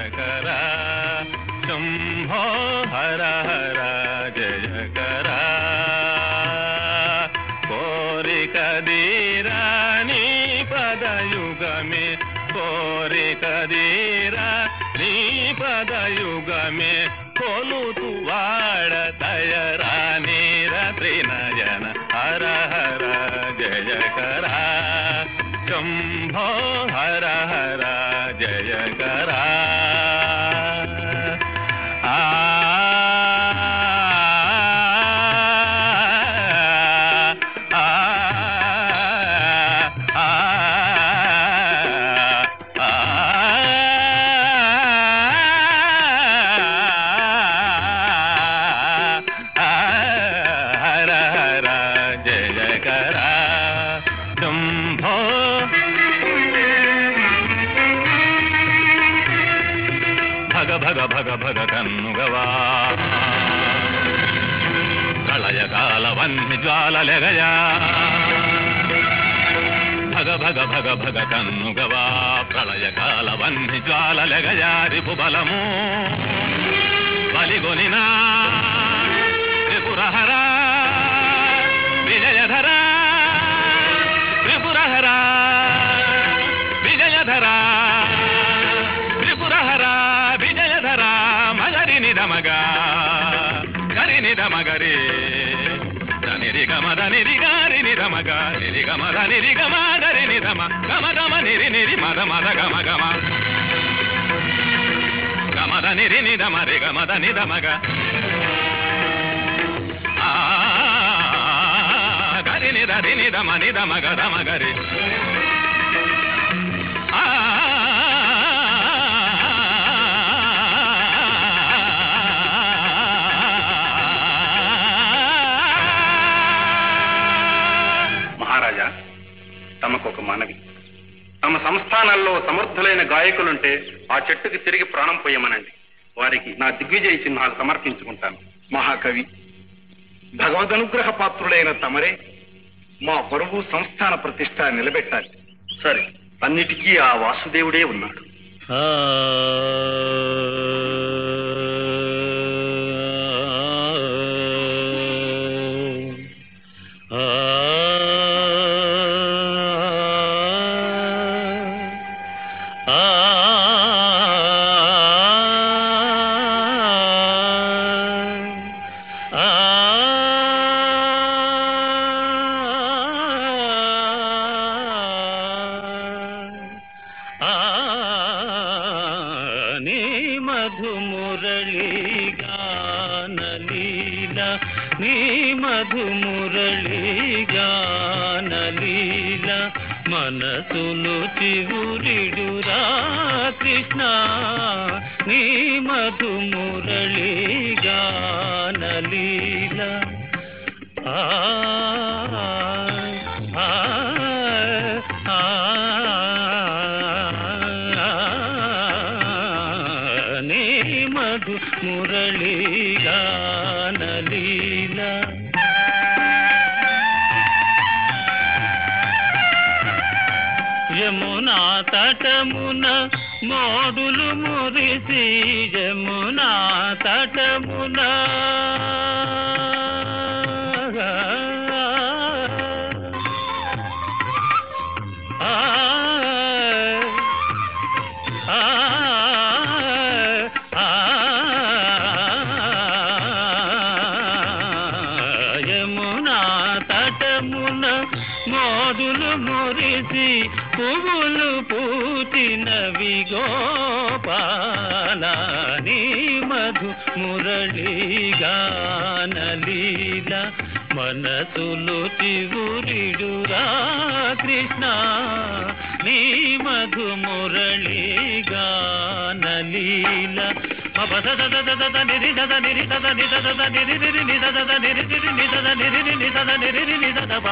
జయకరా శంభో హర హర జయకరా కోరిక దీరా నీ పదయుగమే కోరిక దీరా నీ పదయుగమే కొలుతు వాడ దయరా నీర త్రినయన హర హర జయకరా శంభో హర హర జయకరా భగ భగ కన్నుగవా ప్రళయకాల వన్య జ్వాలలెగయా భగ భగ భగ భగ కన్నుగవా ప్రళయకాల వన్య జ్వాలలెగయా రిపు బలము బలిగొనినా త్రిపురహర విజయధర త్రిపురహర విజయధర త్రిపురహర విజయధర మగరి నిధమగ గరి నిధమగరి ధనిరి గమ ధనిరి గారి నిధమగ నిరి గమ ధనిరి గమ గరి నిధమ గమ గమ నిరి నిరి మద మద గమ గమ గమ ధనిరి నిధమ రి గమ ధని ధమగ గరి నిధరి నిధమ నిధమగ ధమగరి తమకొక మనవి, తమ సంస్థానాల్లో సమర్థులైన గాయకులుంటే ఆ చెట్టుకి తిరిగి ప్రాణం పోయమనండి. వారికి నా దిగ్విజయ చిహ్నాలు సమర్పించుకుంటాను. మహాకవి, భగవదనుగ్రహ పాత్రులైన తమరే మా పరువు సంస్థాన ప్రతిష్ట నిలబెట్టాలి. సరే, అన్నిటికీ ఆ వాసుదేవుడే ఉన్నాడు. మనసులు చివురిడురా కృష్ణ నీ మధు మురళి గానలీల నీ మధు మురళి గానలీల యమునా తటమున మోడులు మురిసి యమునా తటమున యమునా తటమున మోడులు మురిసి పువ్వులు పూచినవి గోపాల నీ మధు మురళి గానలీల మనసులు చివురిడురా కృష్ణ నీ మధు మురళి గానలీల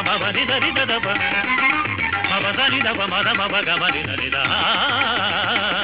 మద మద గమని